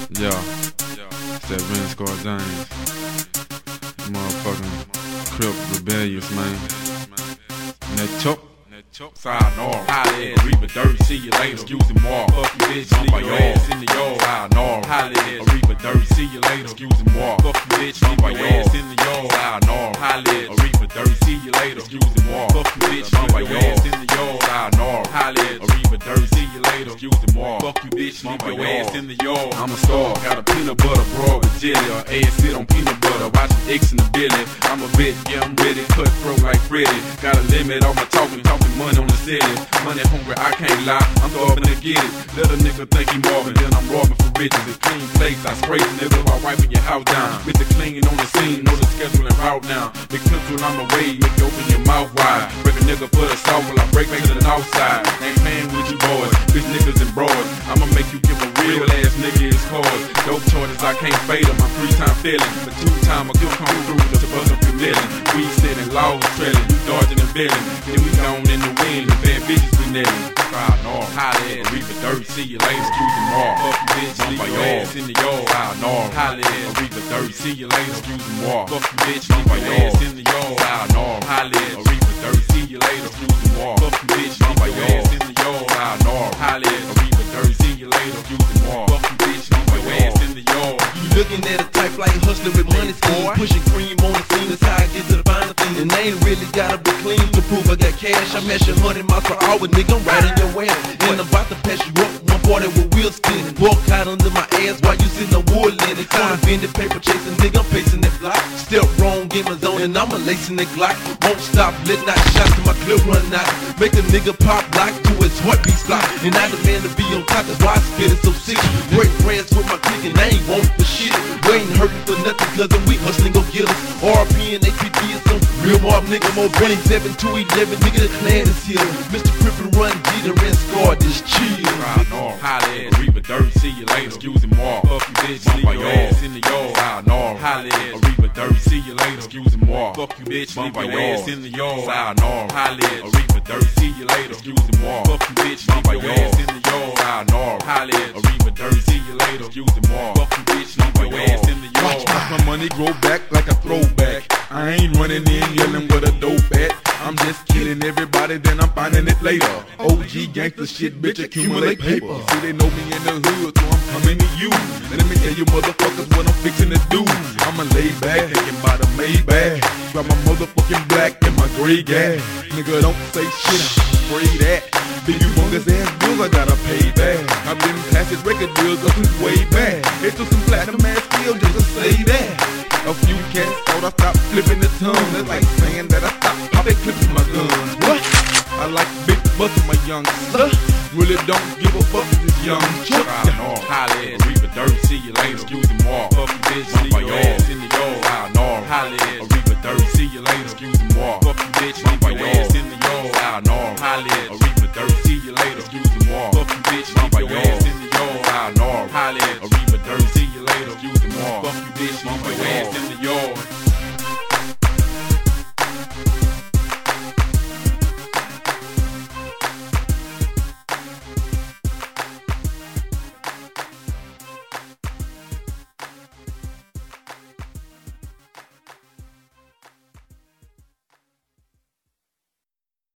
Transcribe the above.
Yeah, it's that Vince Scar James. Motherfucking Crip Rebellious, man. And that Chuck. Sayonara, holla at Reba Dirty, see you later. Excuse me, more. Fuck you, bitch, leave your ass in the yard. Sayonara, holla at Reba Dirty, see you later. Excuse me, more. Fuck you, bitch, leave your ass in the yard. Sayonara, holla at Reba Dirty, see you later. Excuse me, more. Fuck you, bitch, leave your ass in the yard. Sayonara, holla at Reba Dirty, see you later. Excuse me, more. Fuck you, bitch, leave your ass in the yard. I'm a star, got a peanut butter broad with jelly. Her ass sit on peanut butter, watching X in the belly. I'm a bitch, yeah, I'm ready, cutthroat like Freddy. Got a limit on my talking money on the city. Money hungry, I can't lie, I'm starving to get it. Let a nigga think he Marvin, then I'm robbing for riches. It's clean plates, I spray the nigga while wiping your house down. With the clean on the scene, know the schedule and route now. Big pencil on my way, make you open your mouth wide. Break a nigga for the south while I break back to the north side. Ain't playing with you boys, bitch niggas and broad. I'ma make you give a real ass nigga his cause. Dope charges, I can't fade them, I'm 3-time feeling. But 2-time I could come through to bust up your million. We sitting laws trailing, you dodging and bailing. Then we gone in the wind, the bad bitches we nailing. Sayonara, holla at Reba Dirty, see you later. Excuse me, more. Fuck you, bitch, leave your ass in the yard. Sayonara, holla at Reba Dirty, see you later. Excuse me, more. Fuck you, bitch, leave your ass in the yard. Sayonara, holla at Reba Dirty, see you later. Excuse me, more. Fuck you, bitch, leave your ass in the yard. Sayonara, holla at Reba Dirty, see you later. Excuse me, more. Fuck you, bitch, leave your ass in the yard. You looking at a type like hustler with money scheme, pushing cream on the scene. That's how I get to the final thing. And I ain't really gotta be clean to prove I got cash. I'm mashing 100 miles per hour, nigga. I'm riding your ass, and I'm about to pass you up. One party with wheels spinning, walk out under my ass while you sitting on woodland. It's time to bend the paper chasing, nigga. I'm pacing that block. Still wrong in my zone, and I'm lacing that Glock. Won't stop, let not shots till my clip run out. Make a nigga pop lock to his heartbeat stop. And I demand to be on top, that's why I spit it so sick. Break friends with my clique, and I ain't want the shit. We ain't hurting for nothing, cause we hustling go get us. RP and APD is some real mob nigga. More 27 to 11, nigga, the clan is here. Mr. Crippin' Run, Jeter, and Scar, this chill. Sayonara, holla at Reba Dirty, see you later. Excuse me, more. Fuck you, bitch, leave your ass in the yard. Sayonara, holla at Reba Dirty, see you later. Excuse me, more. Fuck you, bitch, leave your ass in the yard. Sayonara, holla at Reba Dirty, see you later. Excuse me, more. Fuck you, bitch, leave your ass in the yard. Sayonara, holla at Reba Dirty, see you later. Excuse me, more. Fuck you, bitch, leave your ass in the yard. Watch my money grow back like a throwback. I ain't running in yelling with a dope at. I'm just killing everybody, then I'm finding it later. OG gangsta shit, bitch, accumulate paper. See, they know me in the hood, so I'm coming to you. Let me tell you motherfuckers what I'm fixing to do. I'ma lay back, thinking about a Maybach. Drop my motherfucking black and my gray gas. Nigga, don't say shit, I'm afraid that. Big humongous ass bills, I gotta pay back. I've been passing record deals up since way back. They took some platinum ass deals just to say that. A few cats thought I stopped flipping the tongue. That's like saying that I stopped popping clips with my guns. What? I like big butts with my young son. Really don't give a fuck with this young chuck. Sayonara, holla at Reba Dirty, see you later. Excuse me, more. Fuck you, bitch, leave your ass in the yard. Sayonara, holla at Reba Dirty, see you later. Excuse me, more. Fuck you, bitch, leave your ass in the yard. Sayonara, holla at Reba Dirty, see you later.